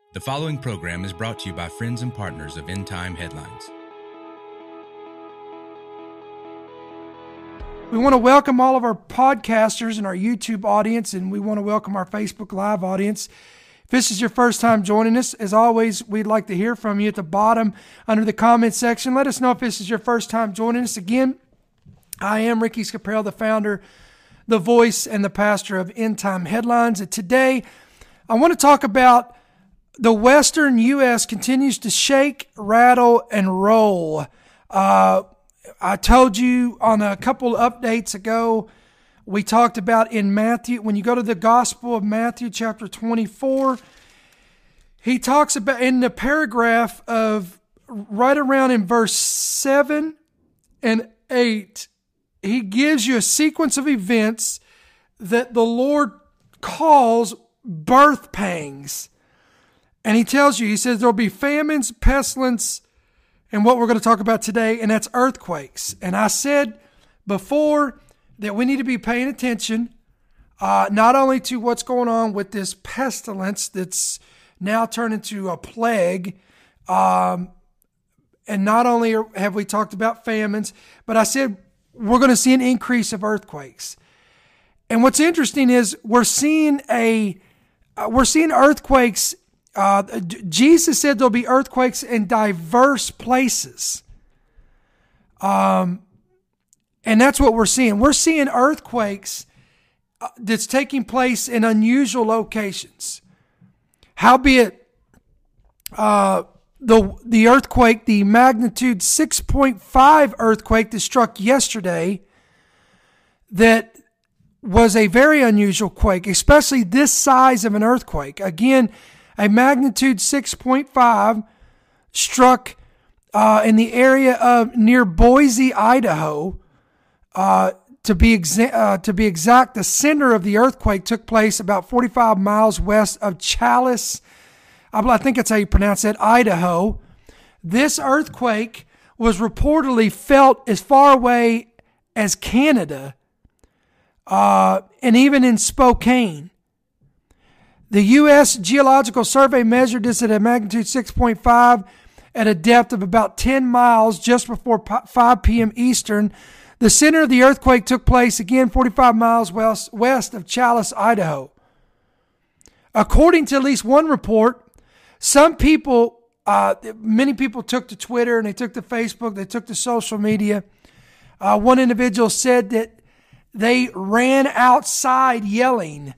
The following program is brought to you by friends and partners of End Time Headlines. We want to welcome all of our podcasters and our YouTube audience, and we want to welcome our Facebook Live audience. If this is your first time joining us, as always, we'd like to hear from you at the bottom under the comment section. Let us know if this is your first time joining us. Again, I am Ricky Scaparell, the founder, the voice, and the pastor of End Time Headlines. And today, I want to talk about the Western U.S. continues to shake, rattle, and roll. I told you on a couple updates ago, we talked about in Matthew, when you go to the Gospel of Matthew chapter 24, he talks about in the paragraph of right around in verse 7 and 8, he gives you a sequence of events that the Lord calls birth pangs. And he tells you, he says there'll be famines, pestilence, and what we're going to talk about today, and that's earthquakes. And I said before that we need to be paying attention, not only to what's going on with this pestilence that's now turned into a plague, and not only have we talked about famines, but I said we're going to see an increase of earthquakes. And what's interesting is we're seeing earthquakes. Jesus said there'll be earthquakes in diverse places. And that's what we're seeing. We're seeing earthquakes that's taking place in unusual locations. Howbeit, the earthquake, the magnitude 6.5 earthquake that struck yesterday, that was a very unusual quake, especially this size of an earthquake. Again, a magnitude 6.5 struck in the area of near Boise, Idaho. To be exact, the center of the earthquake took place about 45 miles west of Challis. I think that's how you pronounce it, Idaho. This earthquake was reportedly felt as far away as Canada, and even in Spokane. The U.S. Geological Survey measured this at a magnitude 6.5 at a depth of about 10 miles just before 5 p.m. Eastern. The center of the earthquake took place, again, 45 miles west of Challis, Idaho. According to at least one report, many people took to Twitter and they took to Facebook, they took to social media. One individual said that they ran outside yelling.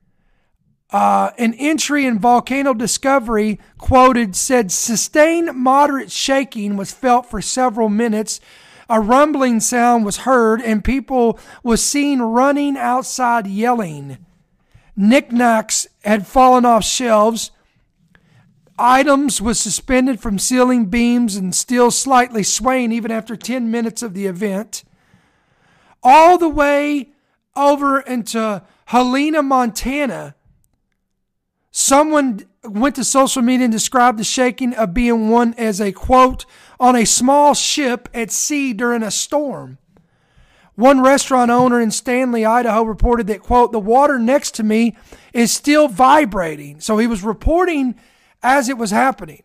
An entry in Volcano Discovery quoted said, sustained moderate shaking was felt for several minutes. A rumbling sound was heard and people was seen running outside yelling. Knickknacks had fallen off shelves. Items was suspended from ceiling beams and still slightly swaying even after 10 minutes of the event. All the way over into Helena, Montana, someone went to social media and described the shaking of being one as a, quote, on a small ship at sea during a storm. One restaurant owner in Stanley, Idaho reported that, quote, the water next to me is still vibrating. So he was reporting as it was happening.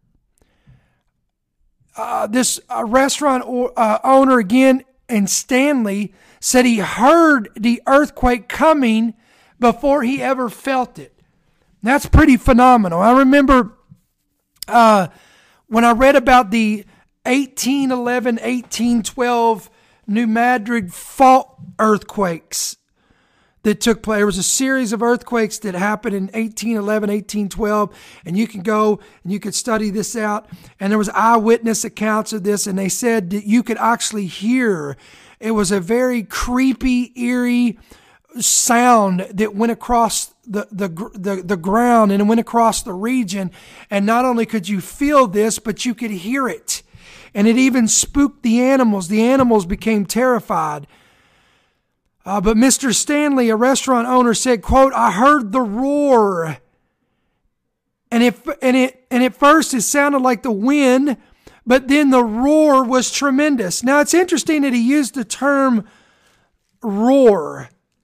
This restaurant owner, again, in Stanley, said he heard the earthquake coming before he ever felt it. That's pretty phenomenal. I remember when I read about the 1811, 1812 New Madrid fault earthquakes that took place. There was a series of earthquakes that happened in 1811, 1812, and you can go and you could study this out. And there was eyewitness accounts of this, and they said that you could actually hear. It was a very creepy, eerie sound that went across the ground and it went across the region. And not only could you feel this, but you could hear it. And it even spooked the animals. The animals became terrified. But Mr. Stanley, a restaurant owner, said, quote, I heard the roar. And at first it sounded like the wind, but then the roar was tremendous. Now it's interesting that he used the term roar.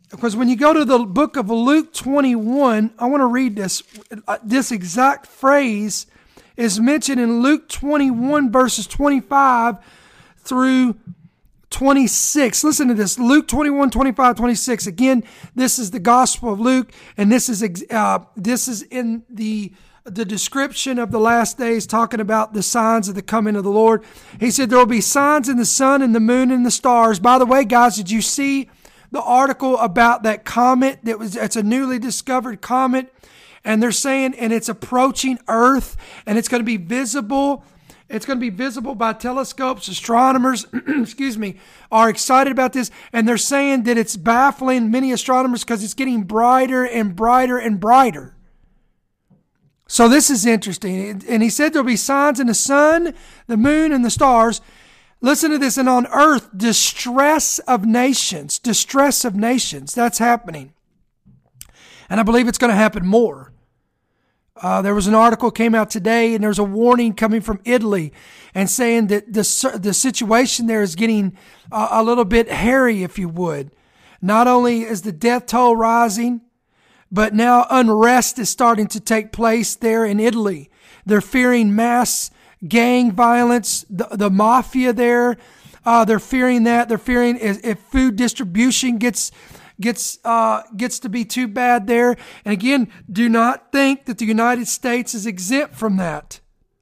because when you go to the book of Luke 21, I want to read this. This exact phrase is mentioned in Luke 21, verses 25 through 26. Listen to this. Luke 21, 25, 26. Again, this is the Gospel of Luke, and this is in the description of the last days, talking about the signs of the coming of the Lord. He said there will be signs in the sun and the moon and the stars. By the way, guys, did you see the article about that comet? It's a newly discovered comet, and they're saying, and it's approaching Earth, and it's going to be visible. It's going to be visible by telescopes. Astronomers, are excited about this, and they're saying that it's baffling many astronomers because it's getting brighter and brighter and brighter. So this is interesting. And he said there'll be signs in the sun, the moon, and the stars. Listen to this. And on earth, distress of nations. Distress of nations. That's happening. And I believe it's going to happen more. There was an article came out today, and there's a warning coming from Italy and saying that the situation there is getting a little bit hairy, if you would. Not only is the death toll rising, but now unrest is starting to take place there in Italy. They're fearing mass gang violence, the mafia there. They're fearing that. They're fearing if food distribution gets to be too bad there. And again, do not think that the United States is exempt from that.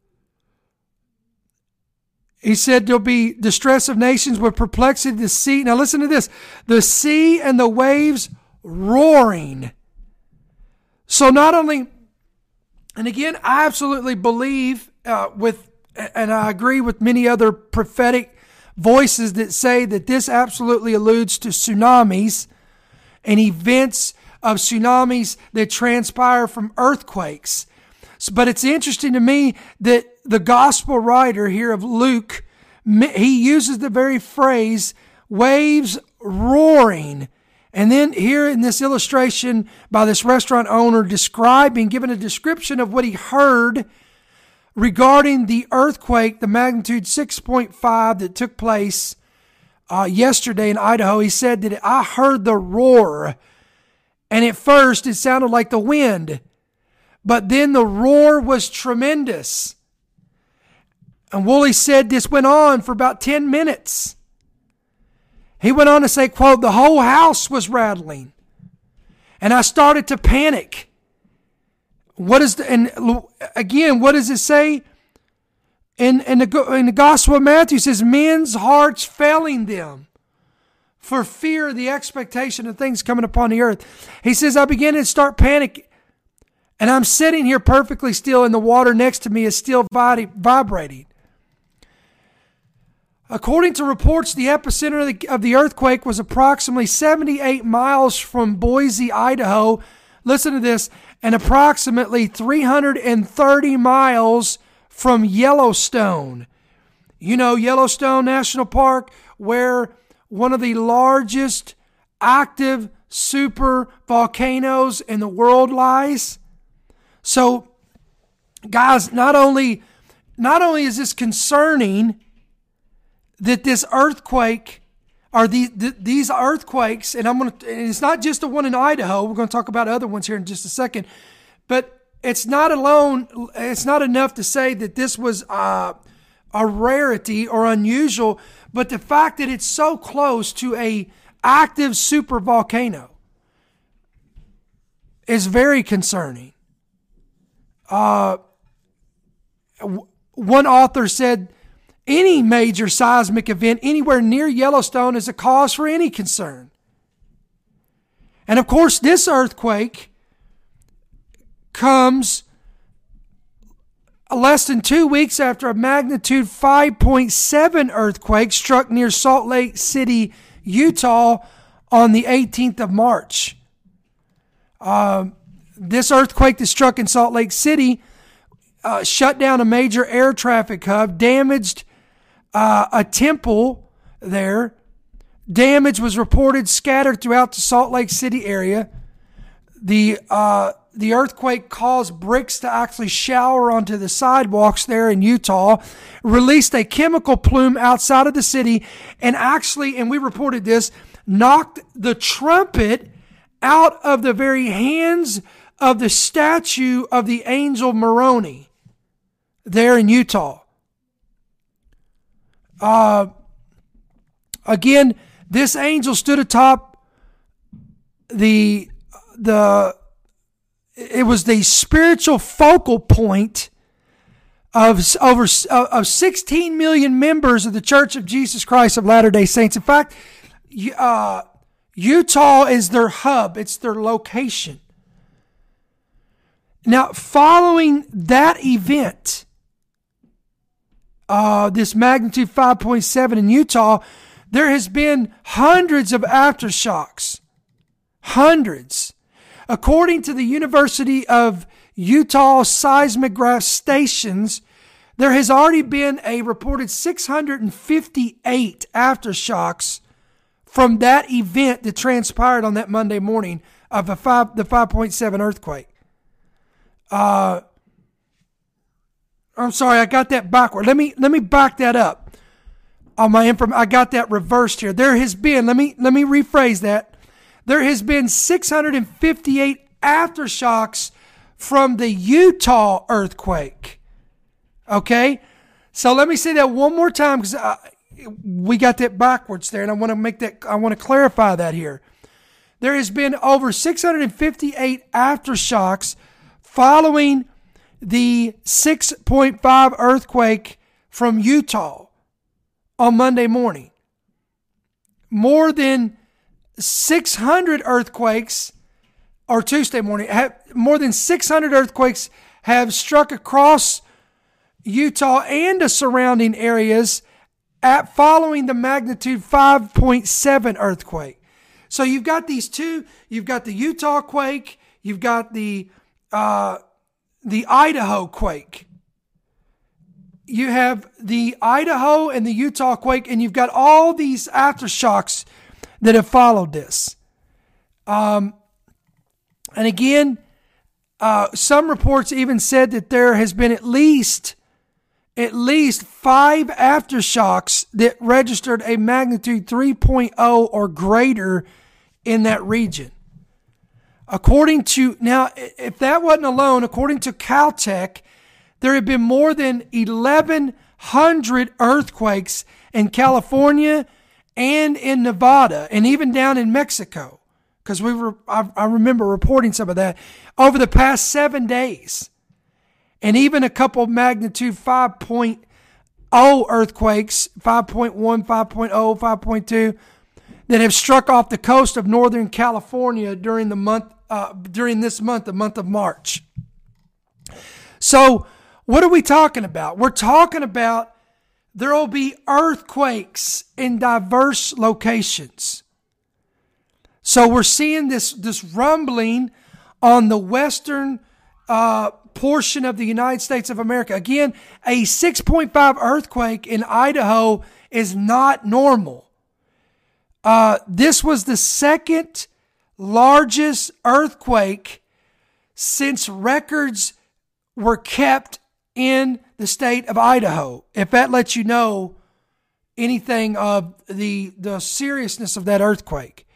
He said there'll be distress of nations with perplexity of the sea. Now listen to this. The sea and the waves roaring. So not only, and again, I absolutely believe and I agree with many other prophetic voices that say that this absolutely alludes to tsunamis and events of tsunamis that transpire from earthquakes. But it's interesting to me that the gospel writer here of Luke, he uses the very phrase, waves roaring. And then here in this illustration by this restaurant owner giving a description of what he heard regarding the earthquake, the magnitude 6.5 that took place yesterday in Idaho. He said that I heard the roar, and at first it sounded like the wind, but then the roar was tremendous. And Woolley said this went on for about 10 minutes. He went on to say, quote, the whole house was rattling, and I started to panic. What does it say? In the Gospel of Matthew, it says, men's hearts failing them for fear of the expectation of things coming upon the earth. He says, I began to start panicking, and I'm sitting here perfectly still, and the water next to me is still vibrating. According to reports, the epicenter of the earthquake was approximately 78 miles from Boise, Idaho. Listen to this. And approximately 330 miles from Yellowstone. You know, Yellowstone National Park, where one of the largest active super volcanoes in the world lies. So, guys, not only is this concerning that this earthquake, or these earthquakes, and and it's not just the one in Idaho. We're going to talk about other ones here in just a second, but it's not enough to say that this was a rarity or unusual, but the fact that it's so close to a active super volcano is very concerning. One author said, any major seismic event anywhere near Yellowstone is a cause for any concern. And of course, this earthquake comes less than 2 weeks after a magnitude 5.7 earthquake struck near Salt Lake City, Utah on the 18th of March. This earthquake that struck in Salt Lake City shut down a major air traffic hub, damaged a temple there. Damage was reported scattered throughout the Salt Lake City area. The earthquake caused bricks to actually shower onto the sidewalks there in Utah, released a chemical plume outside of the city, and we reported this, knocked the trumpet out of the very hands of the statue of the angel Moroni there in Utah. Again, this angel stood atop it was the spiritual focal point of 16 million members of the Church of Jesus Christ of Latter-day Saints. In fact, Utah is their hub. It's their location. Now, following that event, this magnitude 5.7 in Utah, there has been hundreds of aftershocks. Hundreds. According to the University of Utah seismograph stations, there has already been a reported 658 aftershocks from that event that transpired on that Monday morning of the 5.7 earthquake. I'm sorry, I got that backward. Let me back that up. On my I got that reversed here. There has been, let me rephrase that. There has been 658 aftershocks from the Utah earthquake. Okay? So let me say that one more time, because we got that backwards there, and I want to clarify that here. There has been over 658 aftershocks following the 6.5 earthquake from Utah on Monday morning. More than 600 earthquakes, or Tuesday morning, more than 600 earthquakes have struck across Utah and the surrounding areas following the magnitude 5.7 earthquake. So you've got these two. You've got the Utah quake. You've got the Idaho quake. You have the Idaho and the Utah quake, and you've got all these aftershocks that have followed this. And again, some reports even said that there has been at least 5 aftershocks that registered a magnitude 3.0 or greater in that region. Now, if that wasn't alone, according to Caltech, there have been more than 1,100 earthquakes in California and in Nevada, and even down in Mexico, because I remember reporting some of that over the past 7 days, and even a couple magnitude 5.0 earthquakes, 5.1, 5.0, 5.2, that have struck off the coast of Northern California during this month, the month of March. So, what are we talking about? We're talking about there will be earthquakes in diverse locations. So we're seeing this rumbling on the western portion of the United States of America. Again, a 6.5 earthquake in Idaho is not normal. This was the second largest earthquake since records were kept in the state of Idaho, if that lets you know anything of the seriousness of that earthquake.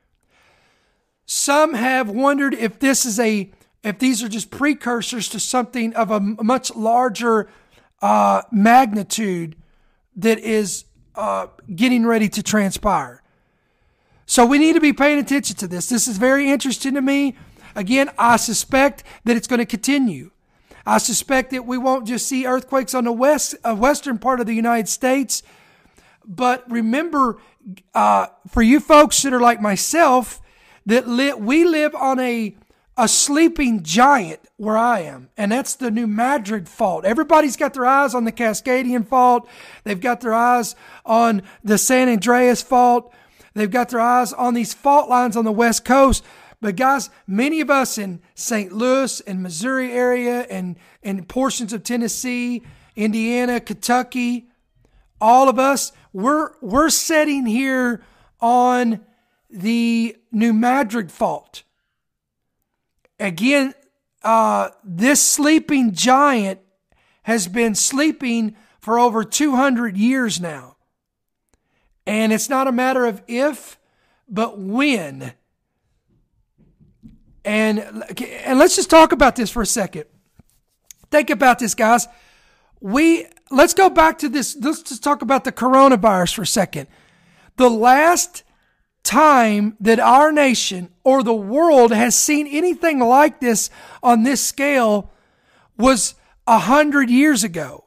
Some have wondered if these are just precursors to something of a much larger magnitude that is getting ready to transpire. So we need to be paying attention to this. This is very interesting to me. Again, I suspect that it's going to continue. I suspect that we won't just see earthquakes on the western part of the United States. But remember, for you folks that are like myself, that we live on a sleeping giant where I am, and that's the New Madrid Fault. Everybody's got their eyes on the Cascadian Fault. They've got their eyes on the San Andreas Fault. They've got their eyes on these fault lines on the West Coast. But guys, many of us in St. Louis and Missouri area and portions of Tennessee, Indiana, Kentucky, all of us, we're sitting here on the New Madrid Fault. Again, this sleeping giant has been sleeping for over 200 years now. And it's not a matter of if, but when And let's just talk about this for a second. Think about this, guys. Let's go back to this. Let's just talk about the coronavirus for a second. The last time that our nation or the world has seen anything like this on this scale was 100 years ago.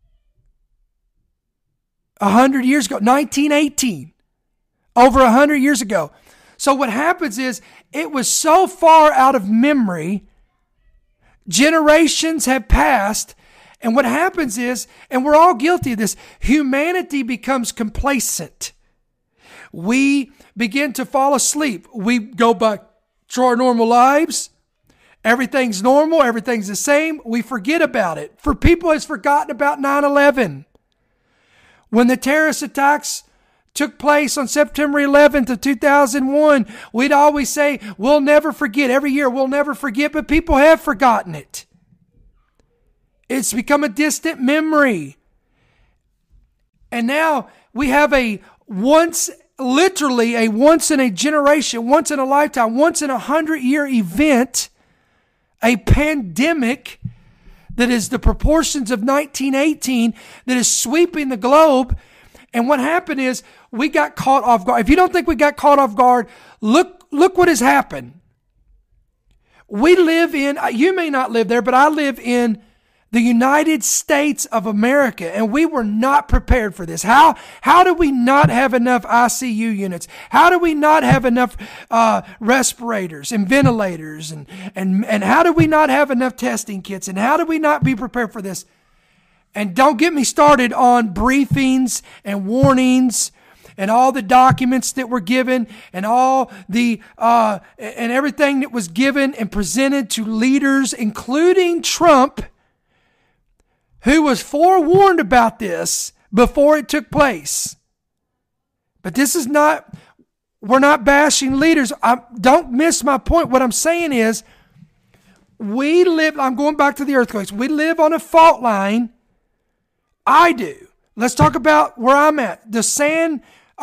100 years ago, 1918. Over 100 years ago. So what happens is, it was so far out of memory, generations have passed, and what happens is, and we're all guilty of this, humanity becomes complacent. We begin to fall asleep. We go back to our normal lives. Everything's normal. Everything's the same. We forget about it. For people has forgotten about 9/11. When the terrorist attacks took place on September 11th of 2001, we'd always say, we'll never forget. Every year, we'll never forget, but people have forgotten it. It's become a distant memory. And now we have literally a once in a generation, once in a lifetime, once in 100-year event, a pandemic that is the proportions of 1918 that is sweeping the globe. And what happened is, we got caught off guard. If you don't think we got caught off guard, look what has happened. We live in, you may not live there, but I live in the United States of America, and we were not prepared for this. How do we not have enough ICU units? How do we not have enough respirators and ventilators? And how do we not have enough testing kits? And how do we not be prepared for this? And don't get me started on briefings and warnings and all the documents that were given and all the and everything that was given and presented to leaders, including Trump, who was forewarned about this before it took place. But this is not, we're not bashing leaders. Don't miss my point. What I'm saying is, I'm going back to the earthquakes. We live on a fault line. I do. Let's talk about where I'm at. The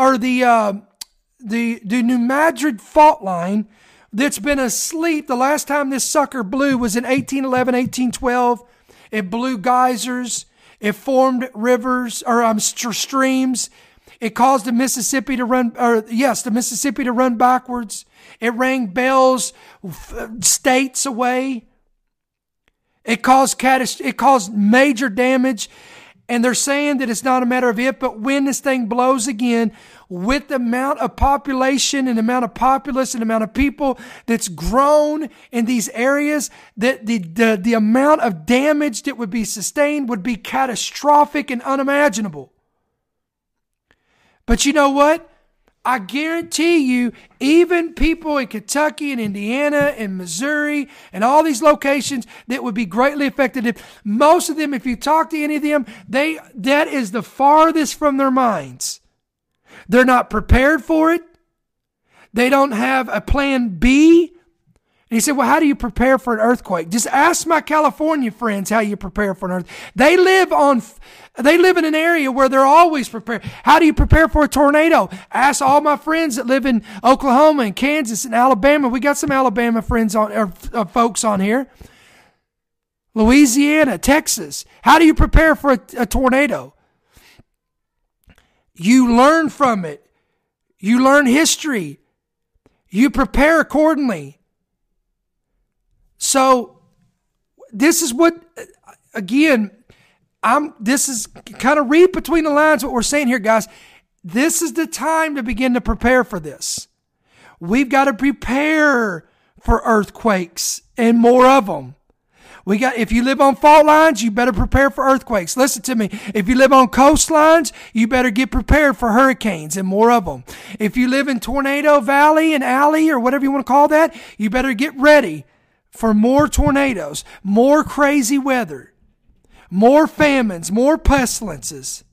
New Madrid fault line that's been asleep. The last time this sucker blew was in 1811, 1812. It blew geysers. It formed rivers or streams. It caused the Mississippi to run backwards. It rang bells states away. It caused major damage. And they're saying that it's not a matter of if, but when this thing blows again, with the amount of population and the amount of populace and the amount of people that's grown in these areas, that the amount of damage that would be sustained would be catastrophic and unimaginable. But you know what? I guarantee you, even people in Kentucky and Indiana and Missouri and all these locations that would be greatly affected, most of them, if you talk to any of them, that is the farthest from their minds. They're not prepared for it. They don't have a plan B. And he said, well, how do you prepare for an earthquake? Just ask my California friends how you prepare for an earthquake. They live in an area where they're always prepared. How do you prepare for a tornado? Ask all my friends that live in Oklahoma and Kansas and Alabama. We got some Alabama friends folks on here. Louisiana, Texas. How do you prepare for a tornado? You learn from it. You learn history. You prepare accordingly. So this is what, again, this is kind of read between the lines what we're saying here, guys. This is the time to begin to prepare for this. We've got to prepare for earthquakes and more of them. If you live on fault lines, you better prepare for earthquakes. Listen to me. If you live on coastlines, you better get prepared for hurricanes and more of them. If you live in Tornado Valley and Alley or whatever you want to call that, you better get ready for more tornadoes, more crazy weather, more famines, more pestilences.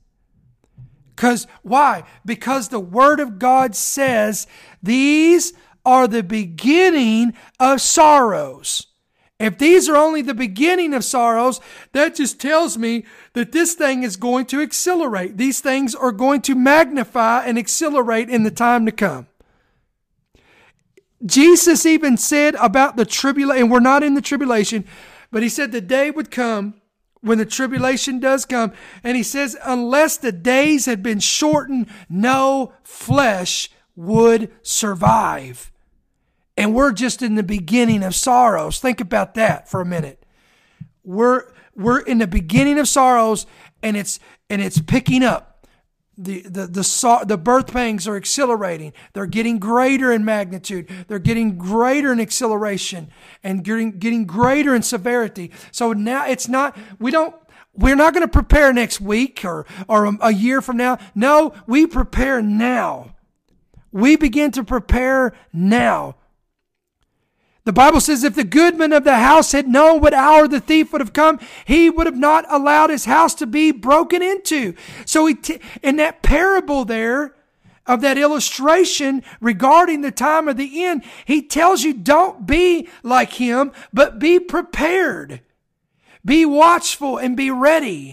Why? Because the Word of God says these are the beginning of sorrows. If these are only the beginning of sorrows, that just tells me that this thing is going to accelerate. These things are going to magnify and accelerate in the time to come. Jesus even said about the tribulation, and we're not in the tribulation, but he said the day would come when the tribulation does come. And he says, unless the days had been shortened, no flesh would survive. And we're just in the beginning of sorrows. Think about that for a minute. We're in the beginning of sorrows, and it's picking up. The birth pangs are accelerating. They're getting greater in magnitude. They're getting greater in acceleration and getting greater in severity. So now we're not going to prepare next week or a year from now. No, we prepare now. We begin to prepare now. The Bible says if the goodman of the house had known what hour the thief would have come, he would have not allowed his house to be broken into. So in that parable there of that illustration regarding the time of the end, he tells you don't be like him, but be prepared. Be watchful and be ready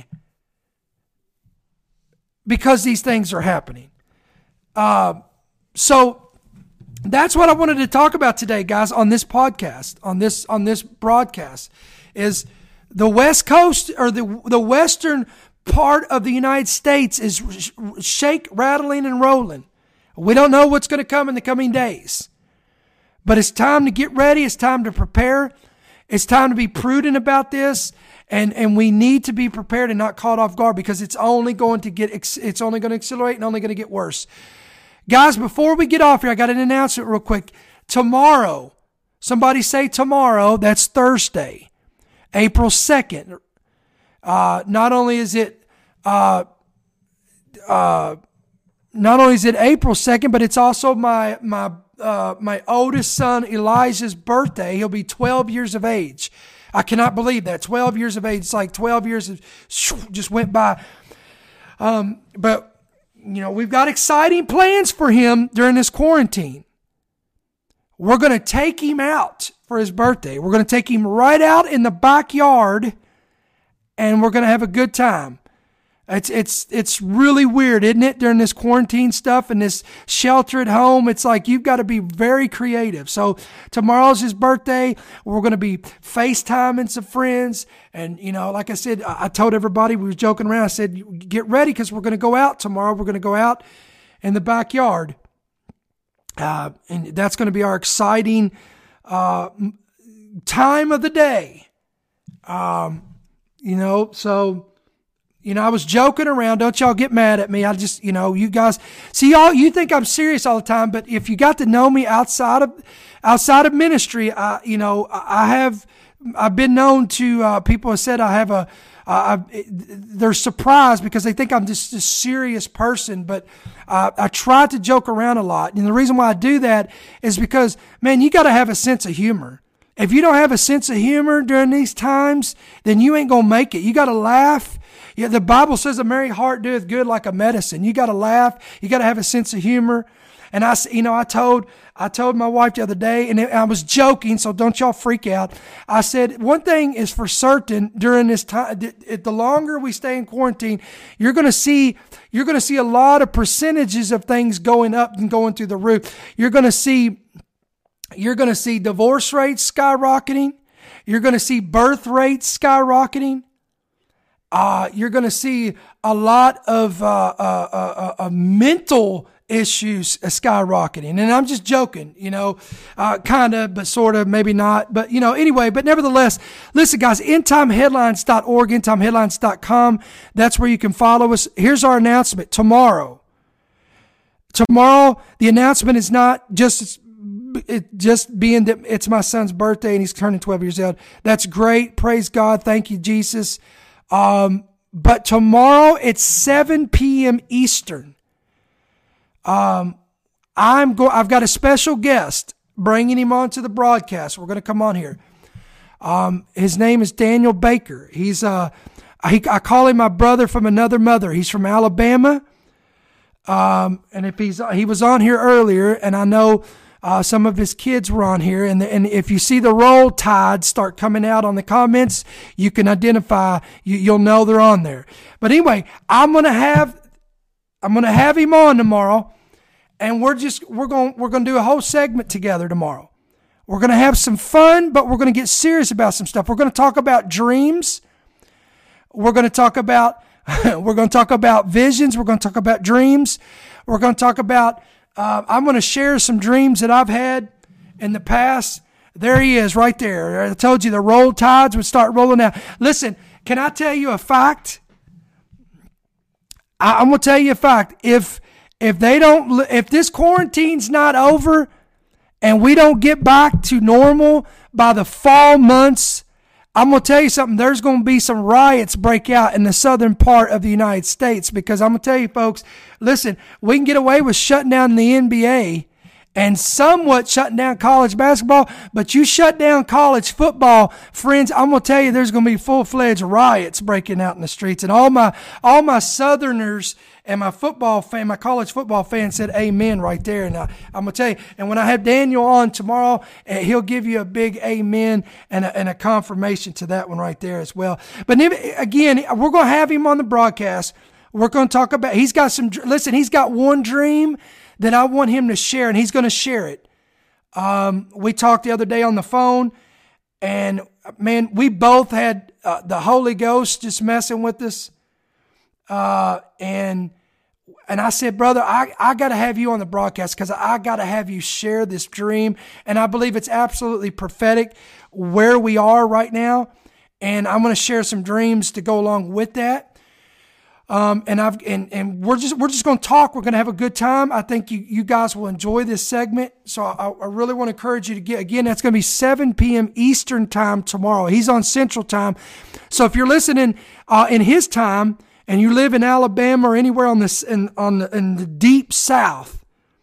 because these things are happening. So that's what I wanted to talk about today, guys, on this podcast, on this broadcast, is the West Coast or the western part of the United States is shake, rattling, and rolling. We don't know what's going to come in the coming days. But it's time to get ready. It's time to prepare. It's time to be prudent about this. And we need to be prepared and not caught off guard because it's only going to accelerate and only going to get worse. Guys, before we get off here, I got an announcement real quick. Tomorrow, somebody say tomorrow, that's Thursday, April 2nd. Not only is it April 2nd, but it's also my oldest son Elijah's birthday. He'll be 12 years of age. I cannot believe that. 12 years of age. It's like 12 years just went by. But we've got exciting plans for him during this quarantine. We're going to take him out for his birthday. We're going to take him right out in the backyard, and we're going to have a good time. It's really weird, isn't it? During this quarantine stuff and this shelter at home, it's like you've got to be very creative. So tomorrow's his birthday. We're going to be FaceTiming some friends. And, like I said, I told everybody, we were joking around. I said, get ready because we're going to go out tomorrow. We're going to go out in the backyard. And that's going to be our exciting time of the day. So... I was joking around. Don't y'all get mad at me. I just, you guys see you think I'm serious all the time, but if you got to know me outside of ministry, I've been known to, people have said they're surprised because they think I'm just a serious person, but I try to joke around a lot. And the reason why I do that is because, man, you got to have a sense of humor. If you don't have a sense of humor during these times, then you ain't going to make it. You got to laugh. Yeah, the Bible says a merry heart doeth good like a medicine. You got to laugh. You got to have a sense of humor. And I told my wife the other day, and I was joking, so don't y'all freak out. I said, one thing is for certain during this time, the longer we stay in quarantine, you're going to see a lot of percentages of things going up and going through the roof. You're going to see divorce rates skyrocketing. You're going to see birth rates skyrocketing. You're going to see a lot of mental issues skyrocketing. And I'm just joking, kind of, but sort of, maybe not. But, anyway, but nevertheless, listen, guys, endtimeheadlines.org, endtimeheadlines.com. That's where you can follow us. Here's our announcement tomorrow. Tomorrow, the announcement is not just being that it's my son's birthday and he's turning 12 years old. That's great. Praise God. Thank you, Jesus. But tomorrow it's 7 p.m. Eastern. I've got a special guest bringing him onto the broadcast. We're going to come on here. His name is Daniel Baker. He's, I call him my brother from another mother. He's from Alabama. And he was on here earlier, and I know, some of his kids were on here, and if you see the roll tide start coming out on the comments, you can identify. You'll know they're on there. But anyway, I'm gonna have him on tomorrow, And we're going to do a whole segment together tomorrow. We're going to have some fun, but we're going to get serious about some stuff. We're going to talk about dreams. We're going to talk about visions. We're going to talk about dreams. We're going to talk about, I'm going to share some dreams that I've had in the past. There he is right there. I told you the roll tides would start rolling out. Listen, can I tell you a fact? I'm going to tell you a fact. If this quarantine's not over and we don't get back to normal by the fall months, I'm going to tell you something. There's going to be some riots break out in the southern part of the United States, because I'm going to tell you, folks, listen, we can get away with shutting down the NBA and somewhat shutting down college basketball, but you shut down college football, friends, I'm going to tell you there's going to be full-fledged riots breaking out in the streets. And all my Southerners and my college football fans said amen right there. And I'm going to tell you, and when I have Daniel on tomorrow, he'll give you a big amen and a confirmation to that one right there as well. But again, we're going to have him on the broadcast. We're going to talk about, he's got one dream that I want him to share, and he's going to share it. We talked the other day on the phone, and man, we both had the Holy Ghost just messing with us. And I said, brother, I got to have you on the broadcast, because I got to have you share this dream. And I believe it's absolutely prophetic where we are right now. And I'm going to share some dreams to go along with that. And we're just going to talk. We're going to have a good time. I think you guys will enjoy this segment. So I really want to encourage you to again, that's going to be 7 p.m. Eastern time tomorrow. He's on Central time. So if you're listening, in his time, and you live in Alabama or anywhere in the deep South,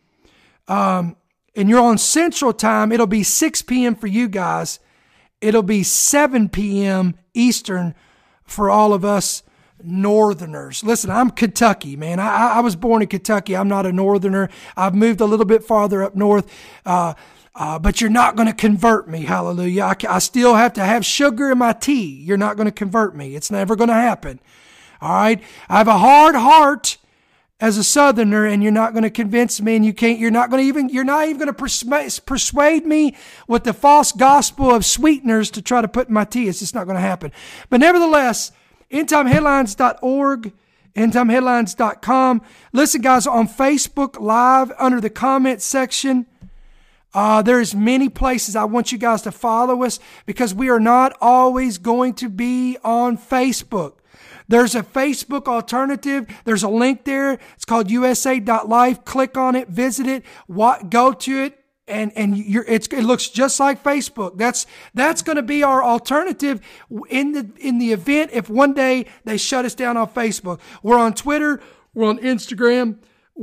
and you're on Central time, it'll be 6 p.m. for you guys. It'll be 7 p.m. Eastern for all of us Northerners. Listen, I'm Kentucky, man. I was born in Kentucky. I'm not a Northerner. I've moved a little bit farther up north, but you're not going to convert me. Hallelujah. I still have to have sugar in my tea. You're not going to convert me. It's never going to happen. All right. I have a hard heart as a Southerner, and you're not going to convince me, and you're not even going to persuade me with the false gospel of sweeteners to try to put in my tea. It's just not going to happen. But nevertheless, endtimeheadlines.org, endtimeheadlines.com. Listen, guys, on Facebook Live, under the comment section, there's many places I want you guys to follow us, because we are not always going to be on Facebook. There's a Facebook alternative. There's a link there. It's called USA.life. Click on it, visit it, go to it. And it looks just like Facebook. That's going to be our alternative in the event if one day they shut us down on Facebook. We're on Twitter. We're on Instagram.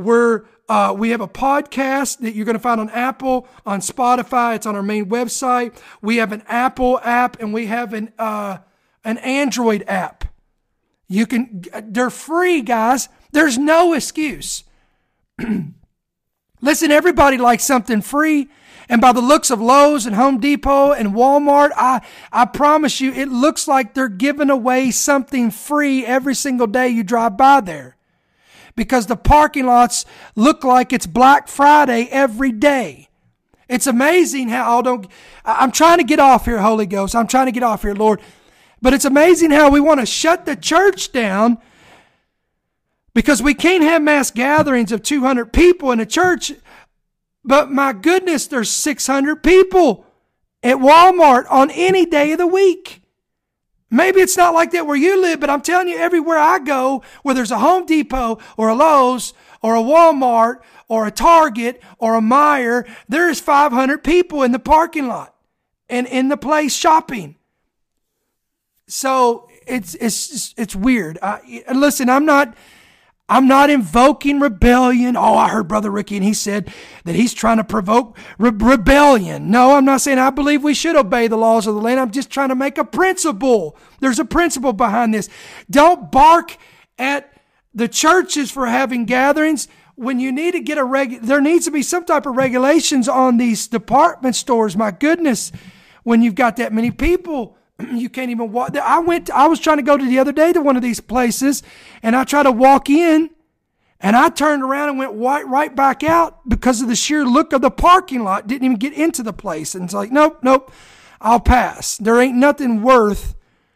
We have a podcast that you're going to find on Apple, on Spotify. It's on our main website. We have an Apple app, and we have an Android app. They're free, guys. There's no excuse. Listen, everybody likes something free. And by the looks of Lowe's and Home Depot and Walmart, I promise you, it looks like they're giving away something free every single day you drive by there. Because the parking lots look like it's Black Friday every day. It's amazing how I'm trying to get off here, Holy Ghost. I'm trying to get off here, Lord. But it's amazing how we want to shut the church down because we can't have mass gatherings of 200 people in a church. But my goodness, there's 600 people at Walmart on any day of the week. Maybe it's not like that where you live, but I'm telling you, everywhere I go, where there's a Home Depot or a Lowe's or a Walmart or a Target or a Meijer, there's 500 people in the parking lot and in the place shopping. So it's weird. Listen, I'm not invoking rebellion. Oh, I heard Brother Ricky, and he said that he's trying to provoke rebellion. No, I'm not saying I believe we should obey the laws of the land. I'm just trying to make a principle. There's a principle behind this. Don't bark at the churches for having gatherings when you need to get there needs to be some type of regulations on these department stores. My goodness, when you've got that many people, you can't even walk. I was trying to go to the other day to one of these places, and I tried to walk in, And I turned around and went right back out because of the sheer look of the parking lot. Didn't even get into the place. And it's like, nope, I'll pass. There ain't nothing worth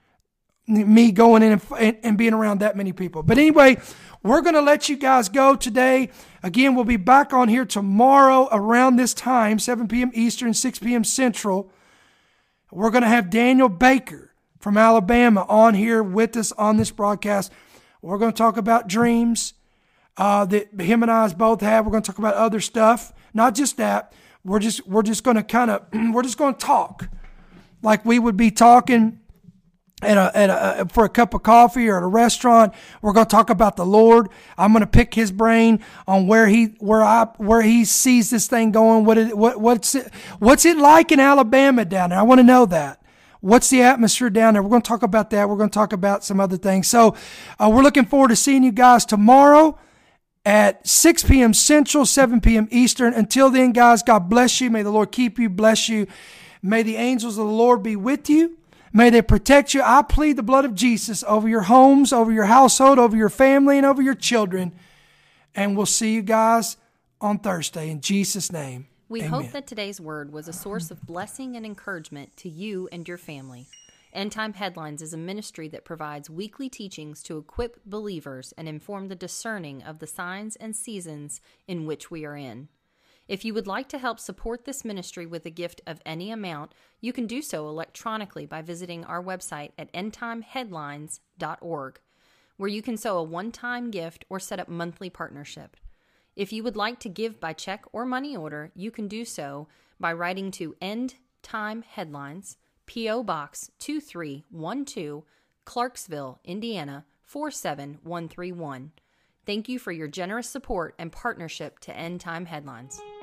me going in and being around that many people. But anyway, we're going to let you guys go today. Again, we'll be back on here tomorrow around this time, 7 p.m. Eastern, 6 p.m. Central. We're going to have Daniel Baker from Alabama on here with us on this broadcast. We're going to talk about dreams that him and I both have. We're going to talk about other stuff, not just that. We're just going to we're just going to talk like we would be talking for a cup of coffee or at a restaurant. We're going to talk about the Lord. I'm going to pick his brain on where he sees this thing going. What's it like in Alabama down there? I want to know that. What's the atmosphere down there? We're going to talk about that. We're going to talk about some other things. So we're looking forward to seeing you guys tomorrow at 6 p.m. Central, 7 p.m. Eastern. Until then, guys, God bless you. May the Lord keep you, bless you. May the angels of the Lord be with you. May they protect you. I plead the blood of Jesus over your homes, over your household, over your family, and over your children. And we'll see you guys on Thursday. In Jesus' name, we amen. hope that today's word was a source of blessing and encouragement to you and your family. End Time Headlines is a ministry that provides weekly teachings to equip believers and inform the discerning of the signs and seasons in which we are in. If you would like to help support this ministry with a gift of any amount, you can do so electronically by visiting our website at endtimeheadlines.org, where you can sow a one-time gift or set up monthly partnership. If you would like to give by check or money order, you can do so by writing to End Time Headlines, P.O. Box 2312, Clarksville, Indiana 47131. Thank you for your generous support and partnership to End Time Headlines.